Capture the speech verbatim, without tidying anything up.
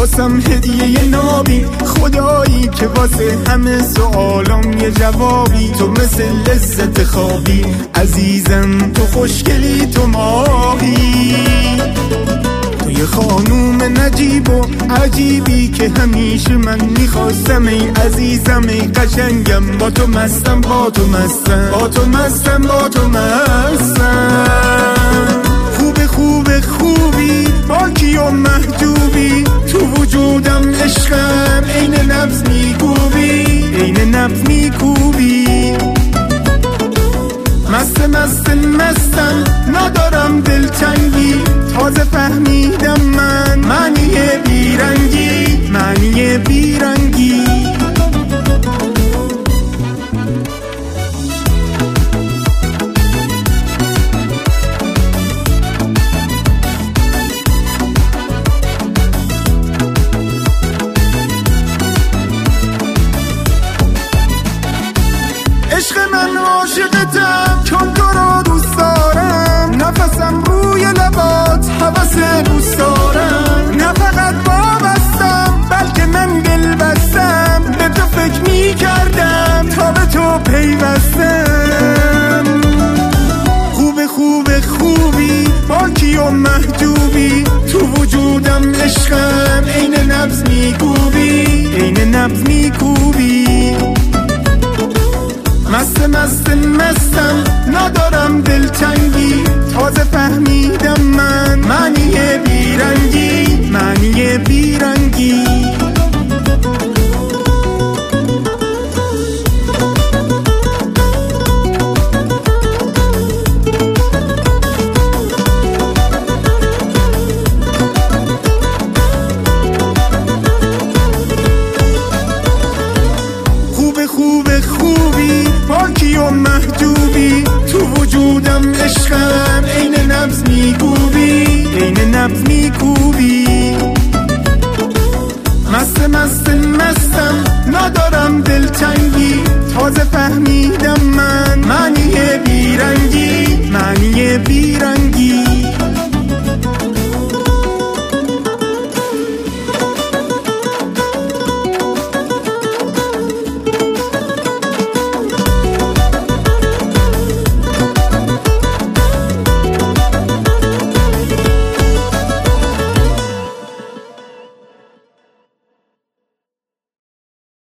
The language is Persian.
واسم هدیه نابی، خدایی که واسه همه سوالام یه جوابی. تو مثل لذت خوابی عزیزم، تو خوشگلی، تو ماهی. تو یه خانوم نجیب و عجیبی که همیشه من میخواستم. ای عزیزم ای قشنگم، با تو مستم با تو مستم با تو مستم با تو مستم. خوب خوب خوبی باکی و محجوبی، تو وجودم عشقم عین نبض میکوبی عین نبض میکوبی. مست مست مستم ندارم دلتنگی، تازه فهمیدم من معنی بیرنگی معنی بیرنگی. عشق من عاشقتم چون تو رو دوست دارم، نفسم روی لبات هوس دوست دارم. نه فقط وابستم بلکه من دل بستم، به تو فکر می کردم تا به تو پیوستم. خوب خوب خوبی باکی و محجوبی، تو وجودم عشقم عین نبض میکوبی عین نبض میکوبی. مست مست مستم ندارم دلتنگی، تازه فهمیدم من معنی بیرنگی معنی بیرنگی. خوب خوب خوبی باکی و محجوبی، تو وجودم عشقم عین نبض میکوبی عین نبض میکوبی.